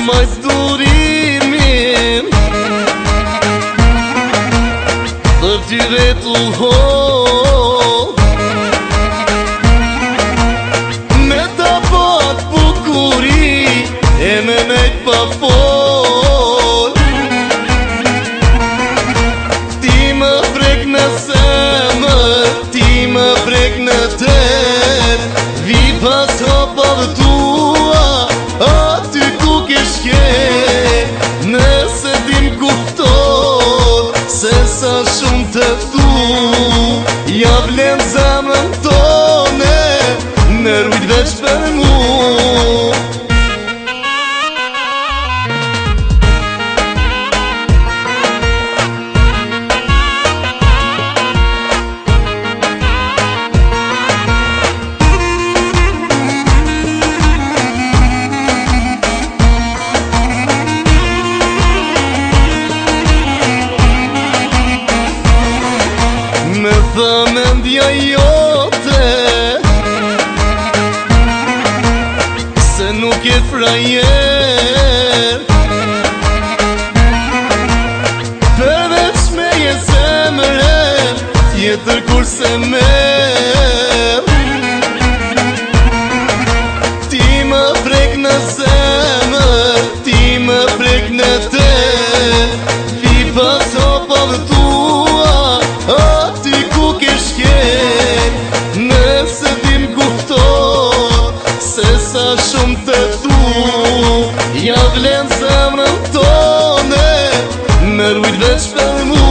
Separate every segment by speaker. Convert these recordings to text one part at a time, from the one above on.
Speaker 1: maj durimin për ty vetu ho me ta pat bukuri e me nejt pa fol. Ti më prek në semër, ti më prek në ter, vi pas hapave tua aty ku ke shke. Nëse tim kupton se sa shumë të tu ja vlen zemrën tone, në rujt veç për mu. Me tha mendja jote se nuk e frajer, përveç me je zemre tjetër kur se mer. Ti më prek në zemër, ti më prek në ter, vi pas hapave tua aty ku ke shke. Nëse tim kupton se sa shumë të tu ja vlen zemrën tone, në rujt veç për mu.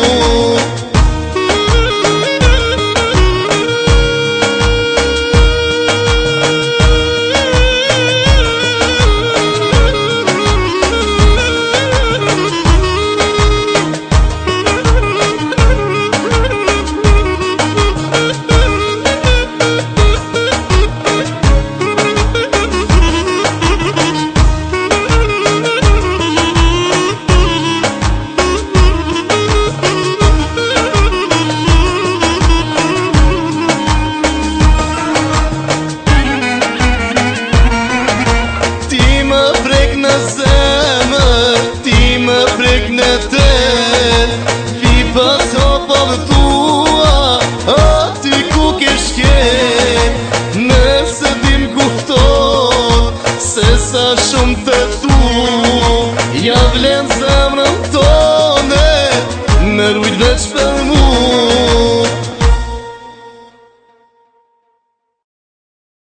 Speaker 1: Vi pas hapave tua aty ku ke shke. Nëse tim kupton se sa shumë